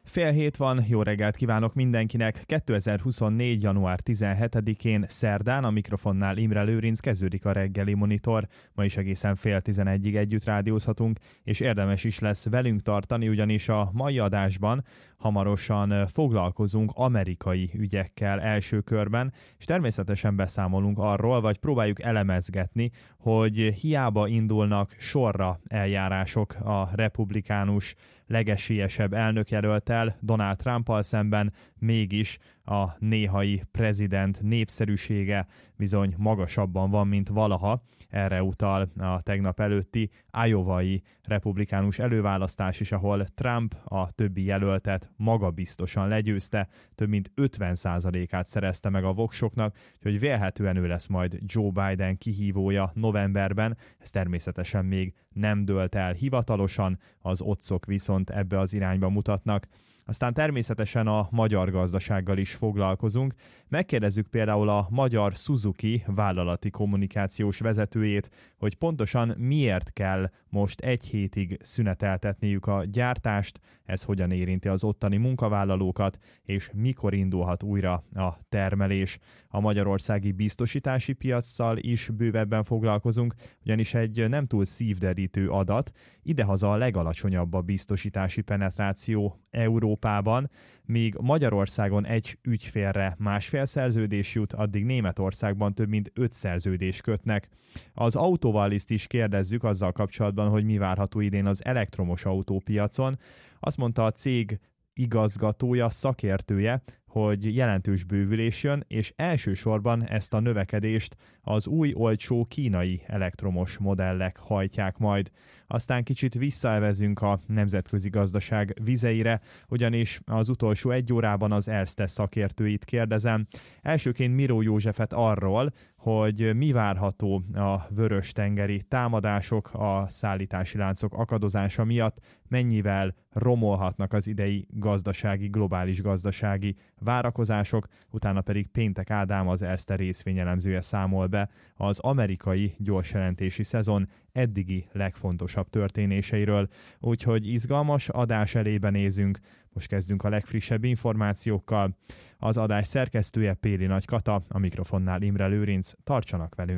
6:30 van, jó reggelt kívánok mindenkinek. 2024. január 17-én szerdán a mikrofonnál Imre Lőrinc, kezdődik a reggeli monitor. Ma is egészen 10:30-ig együtt rádiózhatunk, és érdemes is lesz velünk tartani, ugyanis a mai adásban hamarosan foglalkozunk amerikai ügyekkel első körben, és természetesen beszámolunk arról, vagy próbáljuk elemezgetni, hogy hiába indulnak sorra eljárások a republikánus legesélyesebb elnökjelölttel, Donald Trumpal szemben, mégis a néhai prezident népszerűsége bizony magasabban van, mint valaha. Erre utal a tegnap előtti iowai republikánus előválasztás is, ahol Trump a többi jelöltet magabiztosan legyőzte, több mint 50%-át szerezte meg a voksoknak, úgyhogy vélhetően ő lesz majd Joe Biden kihívója novemberben. Ez természetesen még nem dőlt el hivatalosan, az oddsok viszont ebbe az irányba mutatnak. Aztán természetesen a magyar gazdasággal is foglalkozunk. Megkérdezzük például a magyar Suzuki vállalati kommunikációs vezetőjét, hogy pontosan miért kell most egy hétig szüneteltetniük a gyártást, ez hogyan érinti az ottani munkavállalókat, és mikor indulhat újra a termelés. A magyarországi biztosítási piaccal is bővebben foglalkozunk, ugyanis egy nem túl szívderítő adat, idehaza a legalacsonyabb a biztosítási penetráció Európában, míg Magyarországon egy ügyfélre másfél szerződés jut, addig Németországban több mint 5 szerződést kötnek. Az Autovaliszt is kérdezzük azzal kapcsolatban, hogy mi várható idén az elektromos autópiacon. Azt mondta a cég igazgatója, szakértője, hogy jelentős bővülés jön, és elsősorban ezt a növekedést az új olcsó kínai elektromos modellek hajtják majd. Aztán kicsit visszaevezünk a nemzetközi gazdaság vizeire, ugyanis az utolsó egy órában az Erste szakértőit kérdezem. Elsőként Miró Józsefet arról, hogy mi várható a vörös-tengeri támadások, a szállítási láncok akadozása miatt, mennyivel romolhatnak az idei globális gazdasági várakozások, utána pedig Péntek Ádám, az Erste részvényelemzője számol be az amerikai gyorsjelentési szezon eddigi legfontosabb történéseiről. Úgyhogy izgalmas adás elébe nézünk. Most kezdünk a legfrissebb információkkal. Az adás szerkesztője Péli Nagy Kata, a mikrofonnál Imre Lőrinc, tartsanak velünk!